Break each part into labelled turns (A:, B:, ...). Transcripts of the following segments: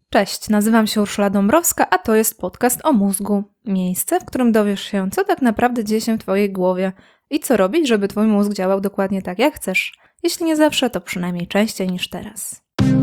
A: Cześć, nazywam się Urszula Dąbrowska, a to jest podcast o mózgu. Miejsce, w którym dowiesz się, co tak naprawdę dzieje się w Twojej głowie i co robić, żeby Twój mózg działał dokładnie tak, jak chcesz. Jeśli nie zawsze, to przynajmniej częściej niż teraz.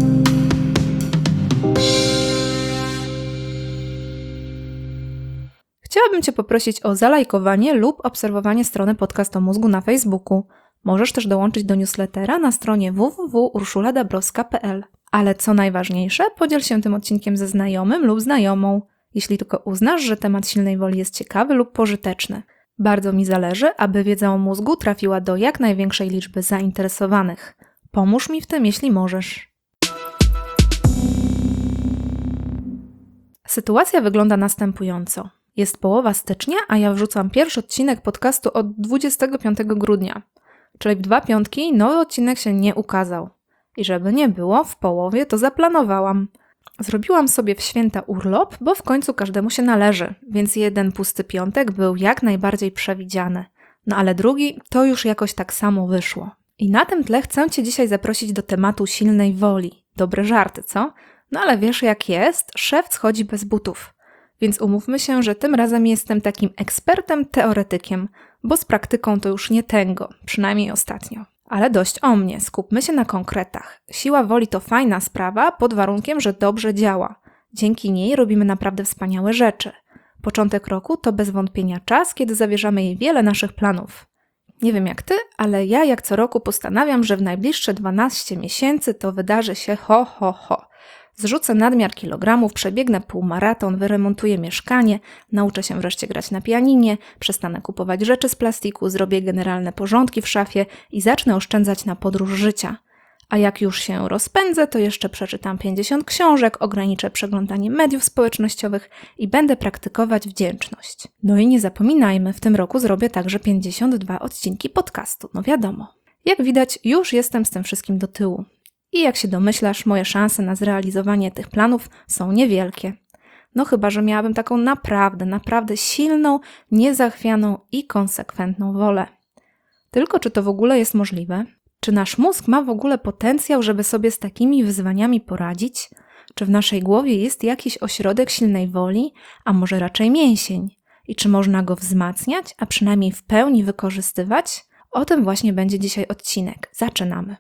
A: Chciałabym Cię poprosić o zalajkowanie lub obserwowanie strony Podcast o mózgu na Facebooku. Możesz też dołączyć do newslettera na stronie www.urszuladabrowska.pl. Ale co najważniejsze, podziel się tym odcinkiem ze znajomym lub znajomą, jeśli tylko uznasz, że temat silnej woli jest ciekawy lub pożyteczny. Bardzo mi zależy, aby wiedza o mózgu trafiła do jak największej liczby zainteresowanych. Pomóż mi w tym, jeśli możesz. Sytuacja wygląda następująco. Jest połowa stycznia, a ja wrzucam pierwszy odcinek podcastu od 25 grudnia. Czyli w 2 piątki nowy odcinek się nie ukazał. I żeby nie było, w połowie to zaplanowałam. Zrobiłam sobie w święta urlop, bo w końcu każdemu się należy, więc jeden pusty piątek był jak najbardziej przewidziany. No ale drugi to już jakoś tak samo wyszło. I na tym tle chcę Cię dzisiaj zaprosić do tematu silnej woli. Dobre żarty, co? No ale wiesz jak jest, szef schodzi bez butów. Więc umówmy się, że tym razem jestem takim ekspertem teoretykiem, bo z praktyką to już nie tęgo, przynajmniej ostatnio. Ale dość o mnie, skupmy się na konkretach. Siła woli to fajna sprawa pod warunkiem, że dobrze działa. Dzięki niej robimy naprawdę wspaniałe rzeczy. Początek roku to bez wątpienia czas, kiedy zawierzamy jej wiele naszych planów. Nie wiem jak Ty, ale ja jak co roku postanawiam, że w najbliższe 12 miesięcy to wydarzy się ho. Zrzucę nadmiar kilogramów, przebiegnę półmaraton, wyremontuję mieszkanie, nauczę się wreszcie grać na pianinie, przestanę kupować rzeczy z plastiku, zrobię generalne porządki w szafie i zacznę oszczędzać na podróż życia. A jak już się rozpędzę, to jeszcze przeczytam 50 książek, ograniczę przeglądanie mediów społecznościowych i będę praktykować wdzięczność. No i nie zapominajmy, w tym roku zrobię także 52 odcinki podcastu, no wiadomo. Jak widać, już jestem z tym wszystkim do tyłu. I jak się domyślasz, moje szanse na zrealizowanie tych planów są niewielkie. No chyba, że miałabym taką naprawdę silną, niezachwianą i konsekwentną wolę. Tylko czy to w ogóle jest możliwe? Czy nasz mózg ma w ogóle potencjał, żeby sobie z takimi wyzwaniami poradzić? Czy w naszej głowie jest jakiś ośrodek silnej woli, a może raczej mięsień? I czy można go wzmacniać, a przynajmniej w pełni wykorzystywać? O tym właśnie będzie dzisiaj odcinek. Zaczynamy.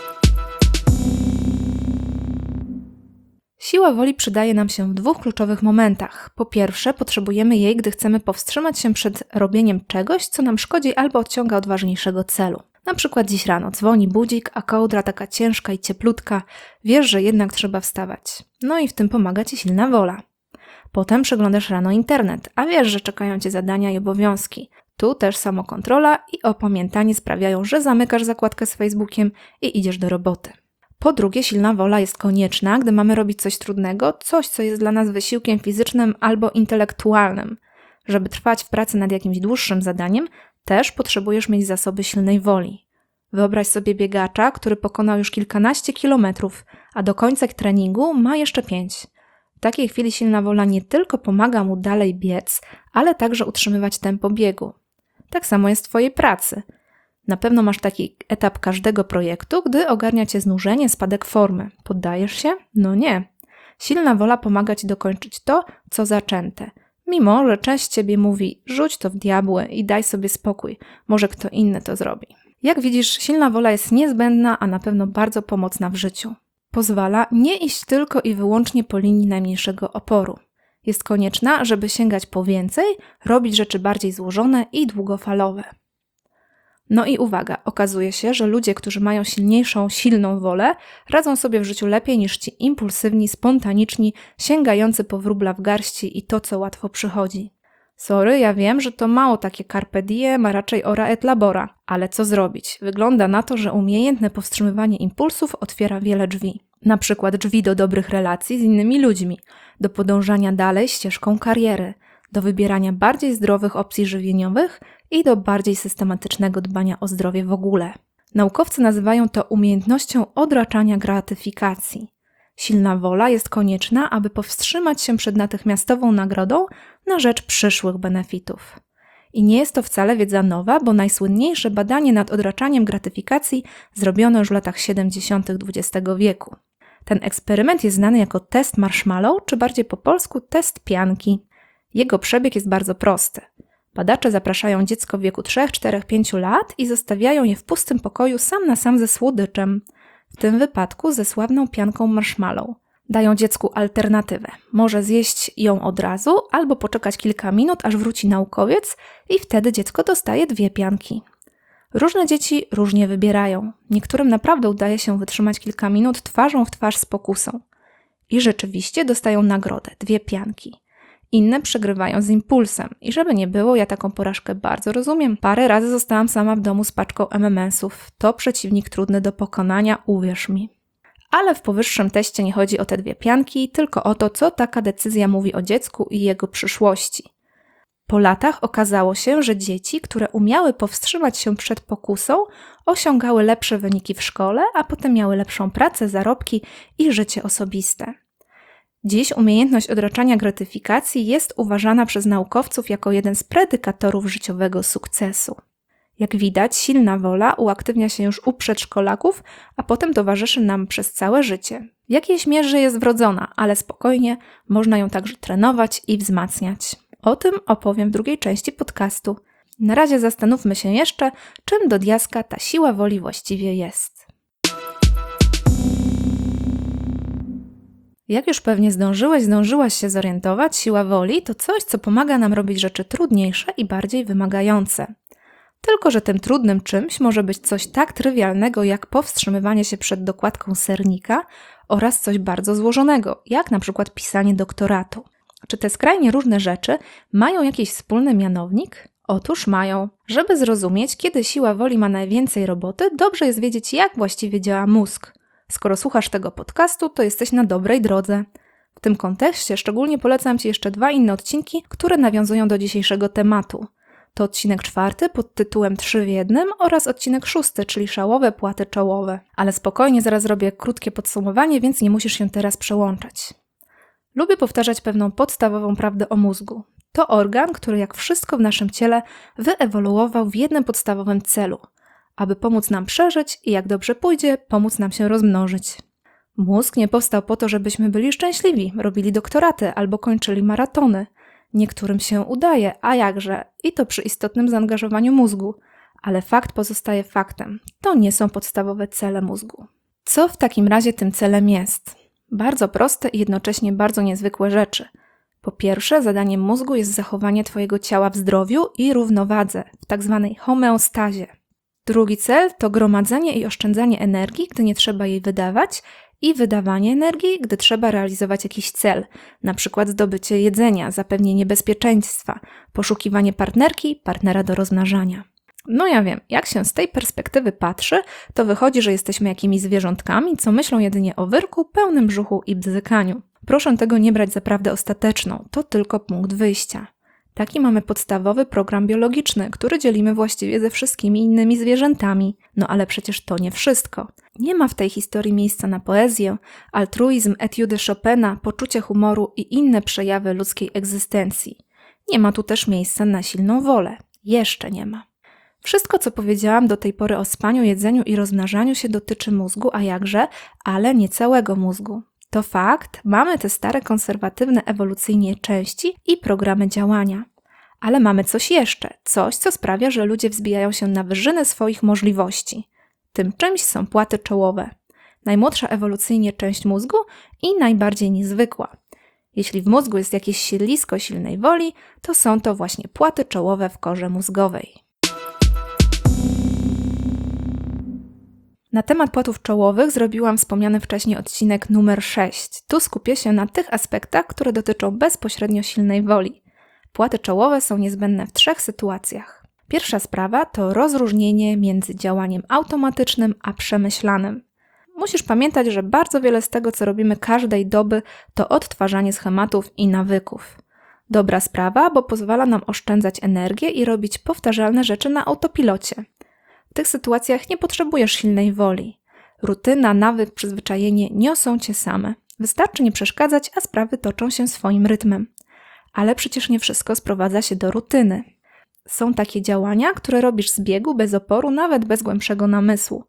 A: Siła woli przydaje nam się w 2 kluczowych momentach. Po pierwsze, potrzebujemy jej, gdy chcemy powstrzymać się przed robieniem czegoś, co nam szkodzi albo odciąga od ważniejszego celu. Na przykład dziś rano dzwoni budzik, a kołdra taka ciężka i cieplutka. Wiesz, że jednak trzeba wstawać. No i w tym pomaga Ci silna wola. Potem przeglądasz rano internet, a wiesz, że czekają Cię zadania i obowiązki. Tu też samokontrola i opamiętanie sprawiają, że zamykasz zakładkę z Facebookiem i idziesz do roboty. Po drugie, silna wola jest konieczna, gdy mamy robić coś trudnego, coś, co jest dla nas wysiłkiem fizycznym albo intelektualnym. Żeby trwać w pracy nad jakimś dłuższym zadaniem, też potrzebujesz mieć zasoby silnej woli. Wyobraź sobie biegacza, który pokonał już kilkanaście kilometrów, a do końca treningu ma jeszcze 5. W takiej chwili silna wola nie tylko pomaga mu dalej biec, ale także utrzymywać tempo biegu. Tak samo jest w Twojej pracy. Na pewno masz taki etap każdego projektu, gdy ogarnia Cię znużenie, spadek formy. Poddajesz się? No nie. Silna wola pomaga Ci dokończyć to, co zaczęte. Mimo, że część Ciebie mówi, rzuć to w diabły i daj sobie spokój, może kto inny to zrobi. Jak widzisz, silna wola jest niezbędna, a na pewno bardzo pomocna w życiu. Pozwala nie iść tylko i wyłącznie po linii najmniejszego oporu. Jest konieczna, żeby sięgać po więcej, robić rzeczy bardziej złożone i długofalowe. No i uwaga, okazuje się, że ludzie, którzy mają silną wolę, radzą sobie w życiu lepiej niż ci impulsywni, spontaniczni, sięgający po wróbla w garści i to, co łatwo przychodzi. Sorry, ja wiem, że to mało takie carpe diem, a raczej ora et labora, ale co zrobić? Wygląda na to, że umiejętne powstrzymywanie impulsów otwiera wiele drzwi. Na przykład drzwi do dobrych relacji z innymi ludźmi, do podążania dalej ścieżką kariery, do wybierania bardziej zdrowych opcji żywieniowych i do bardziej systematycznego dbania o zdrowie w ogóle. Naukowcy nazywają to umiejętnością odraczania gratyfikacji. Silna wola jest konieczna, aby powstrzymać się przed natychmiastową nagrodą na rzecz przyszłych benefitów. I nie jest to wcale wiedza nowa, bo najsłynniejsze badanie nad odraczaniem gratyfikacji zrobiono już w latach 70. XX wieku. Ten eksperyment jest znany jako test marshmallow, czy bardziej po polsku test pianki. Jego przebieg jest bardzo prosty. Badacze zapraszają dziecko w wieku 3, 4, 5 lat i zostawiają je w pustym pokoju sam na sam ze słodyczem. W tym wypadku ze sławną pianką marshmallow. Dają dziecku alternatywę. Może zjeść ją od razu albo poczekać kilka minut, aż wróci naukowiec i wtedy dziecko dostaje 2 pianki. Różne dzieci różnie wybierają. Niektórym naprawdę udaje się wytrzymać kilka minut twarzą w twarz z pokusą. I rzeczywiście dostają nagrodę, 2 pianki. Inne przegrywają z impulsem. I żeby nie było, ja taką porażkę bardzo rozumiem. Parę razy zostałam sama w domu z paczką M&M'sów. To przeciwnik trudny do pokonania, uwierz mi. Ale w powyższym teście nie chodzi o te 2 pianki, tylko o to, co taka decyzja mówi o dziecku i jego przyszłości. Po latach okazało się, że dzieci, które umiały powstrzymać się przed pokusą, osiągały lepsze wyniki w szkole, a potem miały lepszą pracę, zarobki i życie osobiste. Dziś umiejętność odraczania gratyfikacji jest uważana przez naukowców jako jeden z predykatorów życiowego sukcesu. Jak widać, silna wola uaktywnia się już u przedszkolaków, a potem towarzyszy nam przez całe życie. W jakiejś mierze jest wrodzona, ale spokojnie, można ją także trenować i wzmacniać. O tym opowiem w drugiej części podcastu. Na razie zastanówmy się jeszcze, czym do diaska ta siła woli właściwie jest. Jak już pewnie zdążyłaś się zorientować, siła woli to coś, co pomaga nam robić rzeczy trudniejsze i bardziej wymagające. Tylko że tym trudnym czymś może być coś tak trywialnego jak powstrzymywanie się przed dokładką sernika oraz coś bardzo złożonego, jak na przykład pisanie doktoratu. Czy te skrajnie różne rzeczy mają jakiś wspólny mianownik? Otóż mają. Żeby zrozumieć, kiedy siła woli ma najwięcej roboty, dobrze jest wiedzieć, jak właściwie działa mózg. Skoro słuchasz tego podcastu, to jesteś na dobrej drodze. W tym kontekście szczególnie polecam Ci jeszcze 2 inne odcinki, które nawiązują do dzisiejszego tematu. To odcinek 4 pod tytułem 3 w 1 oraz odcinek 6, czyli szałowe płaty czołowe. Ale spokojnie, zaraz zrobię krótkie podsumowanie, więc nie musisz się teraz przełączać. Lubię powtarzać pewną podstawową prawdę o mózgu. To organ, który jak wszystko w naszym ciele wyewoluował w jednym podstawowym celu, aby pomóc nam przeżyć i jak dobrze pójdzie, pomóc nam się rozmnożyć. Mózg nie powstał po to, żebyśmy byli szczęśliwi, robili doktoraty albo kończyli maratony. Niektórym się udaje, a jakże, i to przy istotnym zaangażowaniu mózgu. Ale fakt pozostaje faktem. To nie są podstawowe cele mózgu. Co w takim razie tym celem jest? Bardzo proste i jednocześnie bardzo niezwykłe rzeczy. Po pierwsze, zadaniem mózgu jest zachowanie Twojego ciała w zdrowiu i równowadze, w tzw. homeostazie. Drugi cel to gromadzenie i oszczędzanie energii, gdy nie trzeba jej wydawać, i wydawanie energii, gdy trzeba realizować jakiś cel, np. zdobycie jedzenia, zapewnienie bezpieczeństwa, poszukiwanie partnerki, partnera do rozmnażania. No ja wiem, jak się z tej perspektywy patrzy, to wychodzi, że jesteśmy jakimiś zwierzątkami, co myślą jedynie o wyrku, pełnym brzuchu i bzykaniu. Proszę tego nie brać za prawdę ostateczną, to tylko punkt wyjścia. Taki mamy podstawowy program biologiczny, który dzielimy właściwie ze wszystkimi innymi zwierzętami. No ale przecież to nie wszystko. Nie ma w tej historii miejsca na poezję, altruizm, etiudy Chopina, poczucie humoru i inne przejawy ludzkiej egzystencji. Nie ma tu też miejsca na silną wolę. Jeszcze nie ma. Wszystko, co powiedziałam do tej pory o spaniu, jedzeniu i rozmnażaniu się dotyczy mózgu, a jakże, ale nie całego mózgu. To fakt, mamy te stare konserwatywne ewolucyjnie części i programy działania. Ale mamy coś jeszcze, coś, co sprawia, że ludzie wzbijają się na wyżyny swoich możliwości. Tym czymś są płaty czołowe. Najmłodsza ewolucyjnie część mózgu i najbardziej niezwykła. Jeśli w mózgu jest jakieś siedlisko silnej woli, to są to właśnie płaty czołowe w korze mózgowej. Na temat płatów czołowych zrobiłam wspomniany wcześniej odcinek numer 6. Tu skupię się na tych aspektach, które dotyczą bezpośrednio silnej woli. Płaty czołowe są niezbędne w 3 sytuacjach. Pierwsza sprawa to rozróżnienie między działaniem automatycznym a przemyślanym. Musisz pamiętać, że bardzo wiele z tego, co robimy każdej doby, to odtwarzanie schematów i nawyków. Dobra sprawa, bo pozwala nam oszczędzać energię i robić powtarzalne rzeczy na autopilocie. W tych sytuacjach nie potrzebujesz silnej woli. Rutyna, nawyk, przyzwyczajenie niosą cię same. Wystarczy nie przeszkadzać, a sprawy toczą się swoim rytmem. Ale przecież nie wszystko sprowadza się do rutyny. Są takie działania, które robisz z biegu, bez oporu, nawet bez głębszego namysłu.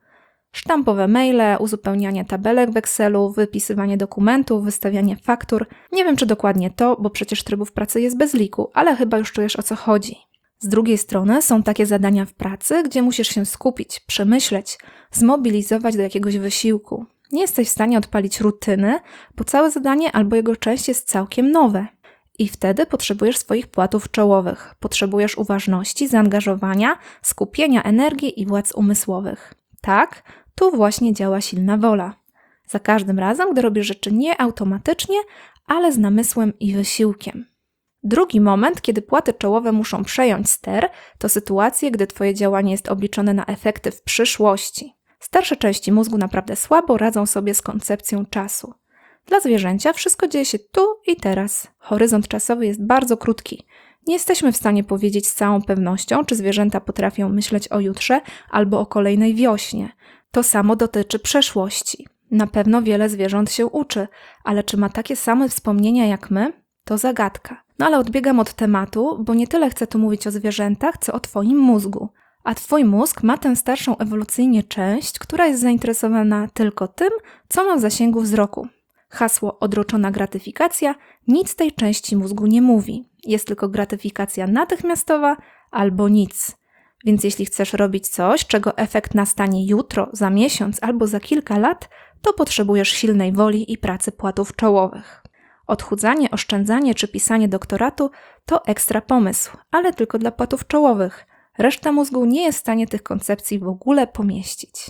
A: Sztampowe maile, uzupełnianie tabelek w Excelu, wypisywanie dokumentów, wystawianie faktur. Nie wiem, czy dokładnie to, bo przecież trybów pracy jest bez liku, ale chyba już czujesz, o co chodzi. Z drugiej strony są takie zadania w pracy, gdzie musisz się skupić, przemyśleć, zmobilizować do jakiegoś wysiłku. Nie jesteś w stanie odpalić rutyny, bo całe zadanie albo jego część jest całkiem nowe. I wtedy potrzebujesz swoich płatów czołowych. Potrzebujesz uważności, zaangażowania, skupienia energii i władz umysłowych. Tak, tu właśnie działa silna wola. Za każdym razem, gdy robisz rzeczy nie automatycznie, ale z namysłem i wysiłkiem. Drugi moment, kiedy płaty czołowe muszą przejąć ster, to sytuacje, gdy Twoje działanie jest obliczone na efekty w przyszłości. Starsze części mózgu naprawdę słabo radzą sobie z koncepcją czasu. Dla zwierzęcia wszystko dzieje się tu i teraz. Horyzont czasowy jest bardzo krótki. Nie jesteśmy w stanie powiedzieć z całą pewnością, czy zwierzęta potrafią myśleć o jutrze albo o kolejnej wiośnie. To samo dotyczy przeszłości. Na pewno wiele zwierząt się uczy, ale czy ma takie same wspomnienia jak my? To zagadka. No ale odbiegam od tematu, bo nie tyle chcę tu mówić o zwierzętach, co o Twoim mózgu. A Twój mózg ma tę starszą ewolucyjnie część, która jest zainteresowana tylko tym, co ma w zasięgu wzroku. Hasło odroczona gratyfikacja nic tej części mózgu nie mówi. Jest tylko gratyfikacja natychmiastowa albo nic. Więc jeśli chcesz robić coś, czego efekt nastanie jutro, za miesiąc albo za kilka lat, to potrzebujesz silnej woli i pracy płatów czołowych. Odchudzanie, oszczędzanie czy pisanie doktoratu to ekstra pomysł, ale tylko dla płatów czołowych. Reszta mózgu nie jest w stanie tych koncepcji w ogóle pomieścić.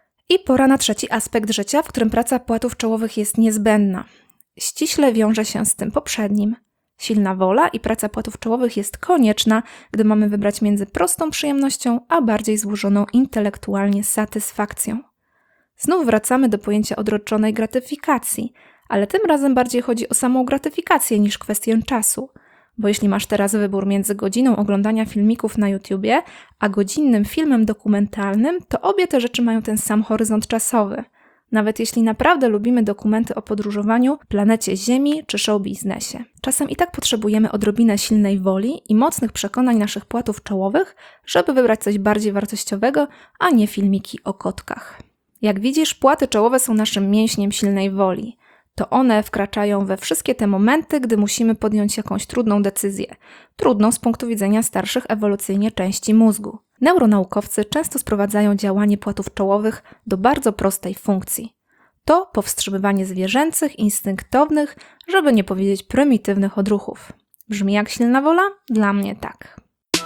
A: I pora na trzeci aspekt życia, w którym praca płatów czołowych jest niezbędna. Ściśle wiąże się z tym poprzednim. Silna wola i praca płatów czołowych jest konieczna, gdy mamy wybrać między prostą przyjemnością, a bardziej złożoną intelektualnie satysfakcją. Znów wracamy do pojęcia odroczonej gratyfikacji, ale tym razem bardziej chodzi o samą gratyfikację niż kwestię czasu. Bo jeśli masz teraz wybór między godziną oglądania filmików na YouTubie, a godzinnym filmem dokumentalnym, to obie te rzeczy mają ten sam horyzont czasowy. Nawet jeśli naprawdę lubimy dokumenty o podróżowaniu, planecie Ziemi czy show biznesie. Czasem i tak potrzebujemy odrobinę silnej woli i mocnych przekonań naszych płatów czołowych, żeby wybrać coś bardziej wartościowego, a nie filmiki o kotkach. Jak widzisz, płaty czołowe są naszym mięśniem silnej woli. To one wkraczają we wszystkie te momenty, gdy musimy podjąć jakąś trudną decyzję. Trudną z punktu widzenia starszych ewolucyjnie części mózgu. Neuronaukowcy często sprowadzają działanie płatów czołowych do bardzo prostej funkcji. To powstrzymywanie zwierzęcych, instynktownych, żeby nie powiedzieć prymitywnych odruchów. Brzmi jak silna wola? Dla mnie tak.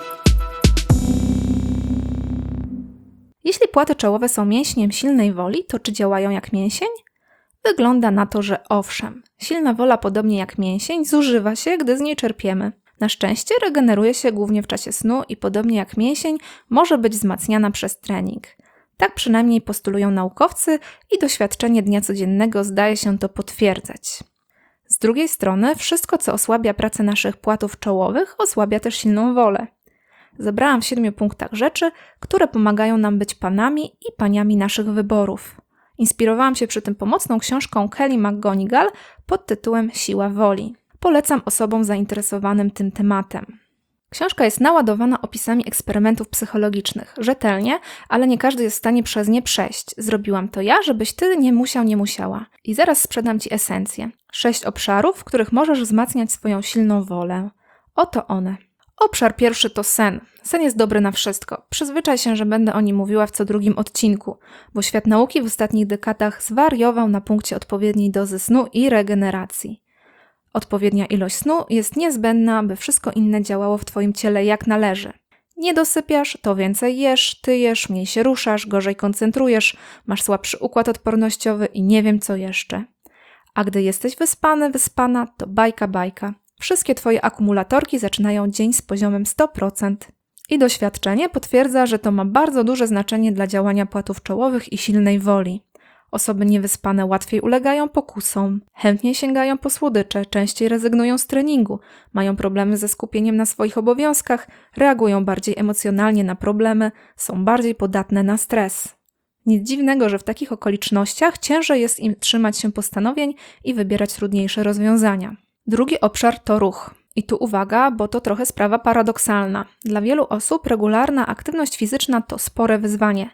A: Jeśli płaty czołowe są mięśniem silnej woli, to czy działają jak mięsień? Wygląda na to, że owszem. Silna wola, podobnie jak mięsień, zużywa się, gdy z niej czerpiemy. Na szczęście regeneruje się głównie w czasie snu i podobnie jak mięsień może być wzmacniana przez trening. Tak przynajmniej postulują naukowcy i doświadczenie dnia codziennego zdaje się to potwierdzać. Z drugiej strony wszystko, co osłabia pracę naszych płatów czołowych, osłabia też silną wolę. Zebrałam w 7 punktach rzeczy, które pomagają nam być panami i paniami naszych wyborów. Inspirowałam się przy tym pomocną książką Kelly McGonigal pod tytułem Siła woli. Polecam osobom zainteresowanym tym tematem. Książka jest naładowana opisami eksperymentów psychologicznych. Rzetelnie, ale nie każdy jest w stanie przez nie przejść. Zrobiłam to ja, żebyś ty nie musiał, nie musiała. I zaraz sprzedam ci esencję. 6 obszarów, w których możesz wzmacniać swoją silną wolę. Oto one. Obszar pierwszy to sen. Sen jest dobry na wszystko. Przyzwyczaj się, że będę o nim mówiła w co drugim odcinku, bo świat nauki w ostatnich dekadach zwariował na punkcie odpowiedniej dozy snu i regeneracji. Odpowiednia ilość snu jest niezbędna, by wszystko inne działało w twoim ciele jak należy. Nie dosypiasz, to więcej jesz, tyjesz, mniej się ruszasz, gorzej koncentrujesz, masz słabszy układ odpornościowy i nie wiem co jeszcze. A gdy jesteś wyspany, wyspana, to bajka. Wszystkie twoje akumulatorki zaczynają dzień z poziomem 100%. I doświadczenie potwierdza, że to ma bardzo duże znaczenie dla działania płatów czołowych i silnej woli. Osoby niewyspane łatwiej ulegają pokusom, chętniej sięgają po słodycze, częściej rezygnują z treningu, mają problemy ze skupieniem na swoich obowiązkach, reagują bardziej emocjonalnie na problemy, są bardziej podatne na stres. Nic dziwnego, że w takich okolicznościach ciężej jest im trzymać się postanowień i wybierać trudniejsze rozwiązania. Drugi obszar to ruch. I tu uwaga, bo to trochę sprawa paradoksalna. Dla wielu osób regularna aktywność fizyczna to spore wyzwanie.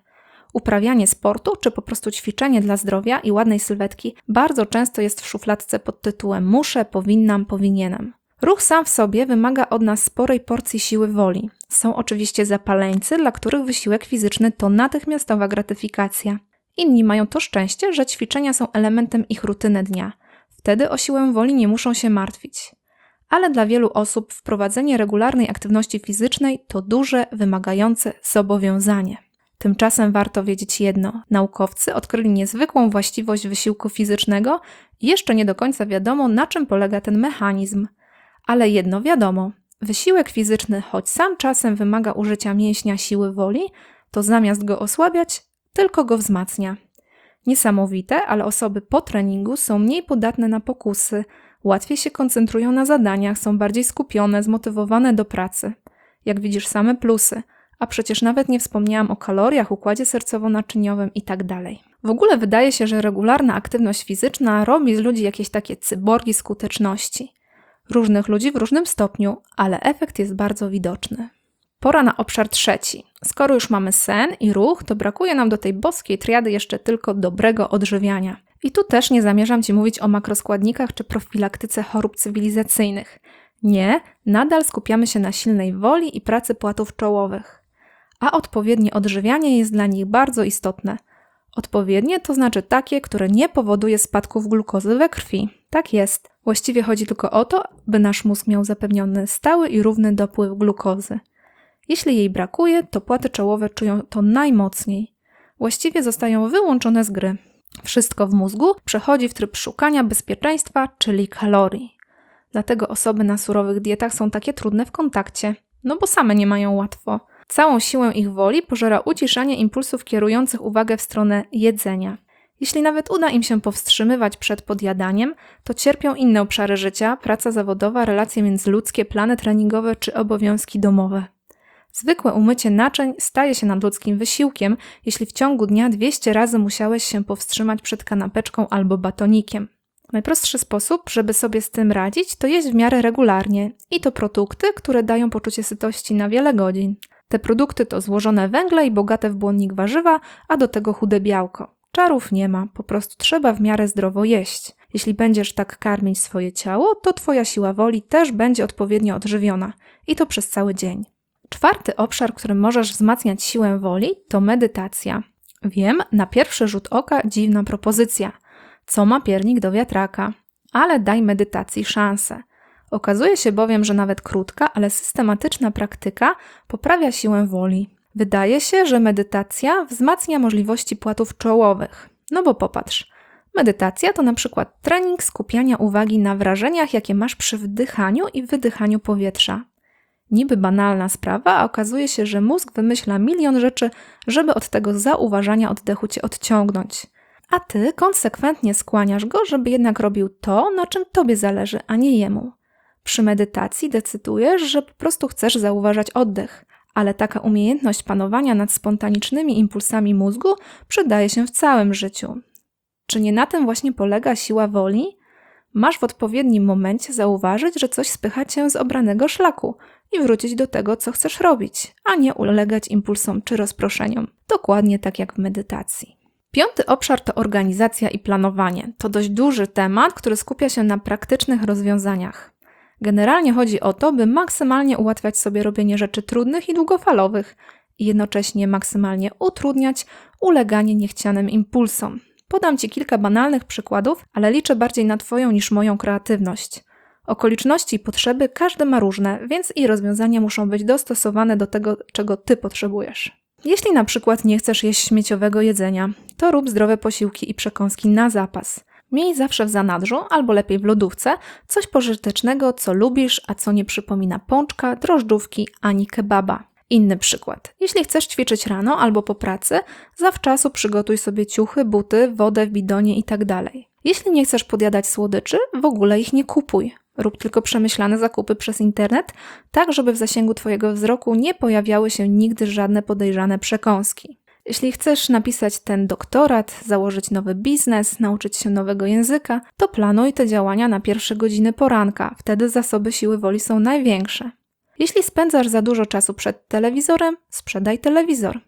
A: Uprawianie sportu czy po prostu ćwiczenie dla zdrowia i ładnej sylwetki bardzo często jest w szufladce pod tytułem muszę, powinnam, powinienem. Ruch sam w sobie wymaga od nas sporej porcji siły woli. Są oczywiście zapaleńcy, dla których wysiłek fizyczny to natychmiastowa gratyfikacja. Inni mają to szczęście, że ćwiczenia są elementem ich rutyny dnia. Wtedy o siłę woli nie muszą się martwić. Ale dla wielu osób wprowadzenie regularnej aktywności fizycznej to duże, wymagające zobowiązanie. Tymczasem warto wiedzieć jedno. Naukowcy odkryli niezwykłą właściwość wysiłku fizycznego i jeszcze nie do końca wiadomo, na czym polega ten mechanizm. Ale jedno wiadomo. Wysiłek fizyczny, choć sam czasem wymaga użycia mięśnia siły woli, to zamiast go osłabiać, tylko go wzmacnia. Niesamowite, ale osoby po treningu są mniej podatne na pokusy, łatwiej się koncentrują na zadaniach, są bardziej skupione, zmotywowane do pracy. Jak widzisz, same plusy, a przecież nawet nie wspomniałam o kaloriach, układzie sercowo-naczyniowym itd. W ogóle wydaje się, że regularna aktywność fizyczna robi z ludzi jakieś takie cyborgi skuteczności. Różnych ludzi w różnym stopniu, ale efekt jest bardzo widoczny. Pora na obszar trzeci. Skoro już mamy sen i ruch, to brakuje nam do tej boskiej triady jeszcze tylko dobrego odżywiania. I tu też nie zamierzam Ci mówić o makroskładnikach czy profilaktyce chorób cywilizacyjnych. Nie, nadal skupiamy się na silnej woli i pracy płatów czołowych. A odpowiednie odżywianie jest dla nich bardzo istotne. Odpowiednie to znaczy takie, które nie powoduje spadków glukozy we krwi. Tak jest. Właściwie chodzi tylko o to, by nasz mózg miał zapewniony stały i równy dopływ glukozy. Jeśli jej brakuje, to płaty czołowe czują to najmocniej. Właściwie zostają wyłączone z gry. Wszystko w mózgu przechodzi w tryb szukania bezpieczeństwa, czyli kalorii. Dlatego osoby na surowych dietach są takie trudne w kontakcie, no bo same nie mają łatwo. Całą siłę ich woli pożera uciszanie impulsów kierujących uwagę w stronę jedzenia. Jeśli nawet uda im się powstrzymywać przed podjadaniem, to cierpią inne obszary życia, praca zawodowa, relacje międzyludzkie, plany treningowe czy obowiązki domowe. Zwykłe umycie naczyń staje się nadludzkim wysiłkiem, jeśli w ciągu dnia 200 razy musiałeś się powstrzymać przed kanapeczką albo batonikiem. Najprostszy sposób, żeby sobie z tym radzić, to jeść w miarę regularnie i to produkty, które dają poczucie sytości na wiele godzin. Te produkty to złożone węgle i bogate w błonnik warzywa, a do tego chude białko. Czarów nie ma, po prostu trzeba w miarę zdrowo jeść. Jeśli będziesz tak karmić swoje ciało, to Twoja siła woli też będzie odpowiednio odżywiona i to przez cały dzień. Czwarty obszar, w którym możesz wzmacniać siłę woli, to medytacja. Wiem, na pierwszy rzut oka dziwna propozycja. Co ma piernik do wiatraka? Ale daj medytacji szansę. Okazuje się bowiem, że nawet krótka, ale systematyczna praktyka poprawia siłę woli. Wydaje się, że medytacja wzmacnia możliwości płatów czołowych. No bo popatrz, medytacja to na przykład trening skupiania uwagi na wrażeniach, jakie masz przy wdychaniu i wydychaniu powietrza. Niby banalna sprawa, a okazuje się, że mózg wymyśla milion rzeczy, żeby od tego zauważania oddechu cię odciągnąć. A ty konsekwentnie skłaniasz go, żeby jednak robił to, na czym tobie zależy, a nie jemu. Przy medytacji decydujesz, że po prostu chcesz zauważać oddech, ale taka umiejętność panowania nad spontanicznymi impulsami mózgu przydaje się w całym życiu. Czy nie na tym właśnie polega siła woli? Masz w odpowiednim momencie zauważyć, że coś spycha cię z obranego szlaku i wrócić do tego, co chcesz robić, a nie ulegać impulsom czy rozproszeniom. Dokładnie tak jak w medytacji. Piąty obszar to organizacja i planowanie. To dość duży temat, który skupia się na praktycznych rozwiązaniach. Generalnie chodzi o to, by maksymalnie ułatwiać sobie robienie rzeczy trudnych i długofalowych i jednocześnie maksymalnie utrudniać uleganie niechcianym impulsom. Podam Ci kilka banalnych przykładów, ale liczę bardziej na Twoją niż moją kreatywność. Okoliczności i potrzeby każdy ma różne, więc i rozwiązania muszą być dostosowane do tego, czego Ty potrzebujesz. Jeśli na przykład nie chcesz jeść śmieciowego jedzenia, to rób zdrowe posiłki i przekąski na zapas. Miej zawsze w zanadrzu, albo lepiej w lodówce, coś pożytecznego, co lubisz, a co nie przypomina pączka, drożdżówki ani kebaba. Inny przykład. Jeśli chcesz ćwiczyć rano albo po pracy, zawczasu przygotuj sobie ciuchy, buty, wodę w bidonie itd. Jeśli nie chcesz podjadać słodyczy, w ogóle ich nie kupuj. Rób tylko przemyślane zakupy przez internet, tak żeby w zasięgu Twojego wzroku nie pojawiały się nigdy żadne podejrzane przekąski. Jeśli chcesz napisać ten doktorat, założyć nowy biznes, nauczyć się nowego języka, to planuj te działania na pierwsze godziny poranka, wtedy zasoby siły woli są największe. Jeśli spędzasz za dużo czasu przed telewizorem, sprzedaj telewizor.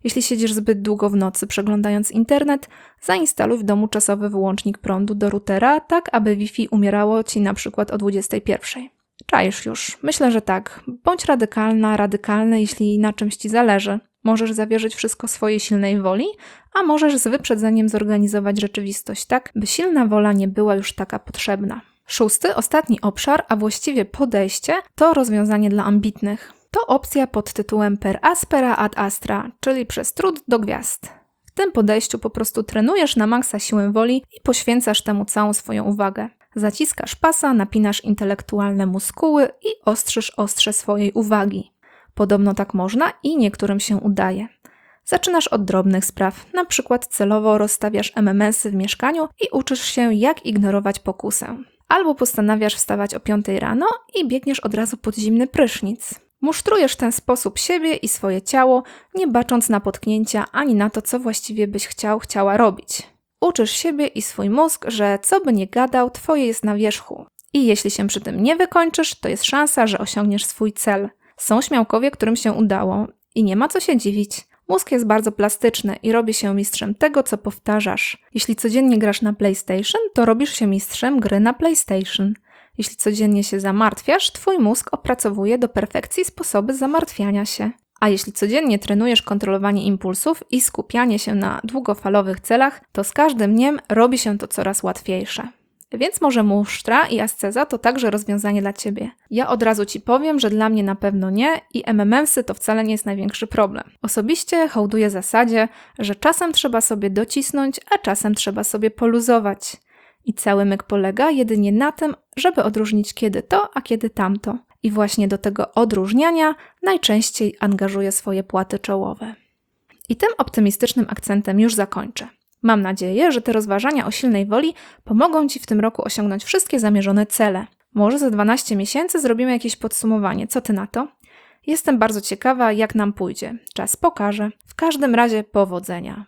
A: Jeśli siedzisz zbyt długo w nocy przeglądając internet, zainstaluj w domu czasowy wyłącznik prądu do routera, tak aby Wi-Fi umierało Ci na przykład o 21. Czaisz już. Myślę, że tak. Bądź radykalny, jeśli na czymś Ci zależy. Możesz zawierzyć wszystko swojej silnej woli, a możesz z wyprzedzeniem zorganizować rzeczywistość tak, by silna wola nie była już taka potrzebna. 6. Ostatni obszar, a właściwie podejście, to rozwiązanie dla ambitnych. To opcja pod tytułem per aspera ad astra, czyli przez trud do gwiazd. W tym podejściu po prostu trenujesz na maksa siłę woli i poświęcasz temu całą swoją uwagę. Zaciskasz pasa, napinasz intelektualne muskuły i ostrzysz ostrze swojej uwagi. Podobno tak można i niektórym się udaje. Zaczynasz od drobnych spraw, na przykład celowo rozstawiasz MMS-y w mieszkaniu i uczysz się, jak ignorować pokusę. Albo postanawiasz wstawać o 5 rano i biegniesz od razu pod zimny prysznic. Musztrujesz w ten sposób siebie i swoje ciało, nie bacząc na potknięcia ani na to, co właściwie byś chciała robić. Uczysz siebie i swój mózg, że co by nie gadał, twoje jest na wierzchu. I jeśli się przy tym nie wykończysz, to jest szansa, że osiągniesz swój cel. Są śmiałkowie, którym się udało i nie ma co się dziwić. Mózg jest bardzo plastyczny i robi się mistrzem tego, co powtarzasz. Jeśli codziennie grasz na PlayStation, to robisz się mistrzem gry na PlayStation. Jeśli codziennie się zamartwiasz, twój mózg opracowuje do perfekcji sposoby zamartwiania się. A jeśli codziennie trenujesz kontrolowanie impulsów i skupianie się na długofalowych celach, to z każdym dniem robi się to coraz łatwiejsze. Więc może musztra i asceza to także rozwiązanie dla Ciebie. Ja od razu Ci powiem, że dla mnie na pewno nie i MMS-y to wcale nie jest największy problem. Osobiście hołduję zasadzie, że czasem trzeba sobie docisnąć, a czasem trzeba sobie poluzować. I cały myk polega jedynie na tym, żeby odróżnić kiedy to, a kiedy tamto. I właśnie do tego odróżniania najczęściej angażuję swoje płaty czołowe. I tym optymistycznym akcentem już zakończę. Mam nadzieję, że te rozważania o silnej woli pomogą Ci w tym roku osiągnąć wszystkie zamierzone cele. Może za 12 miesięcy zrobimy jakieś podsumowanie. Co Ty na to? Jestem bardzo ciekawa, jak nam pójdzie. Czas pokaże. W każdym razie powodzenia.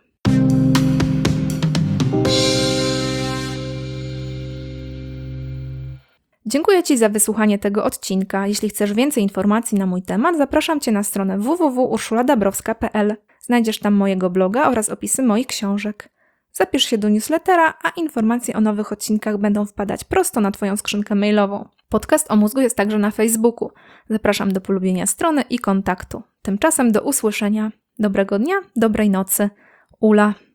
A: Dziękuję Ci za wysłuchanie tego odcinka. Jeśli chcesz więcej informacji na mój temat, zapraszam Cię na stronę www.urszuladabrowska.pl. Znajdziesz tam mojego bloga oraz opisy moich książek. Zapisz się do newslettera, a informacje o nowych odcinkach będą wpadać prosto na Twoją skrzynkę mailową. Podcast o mózgu jest także na Facebooku. Zapraszam do polubienia strony i kontaktu. Tymczasem do usłyszenia. Dobrego dnia, dobrej nocy. Ula.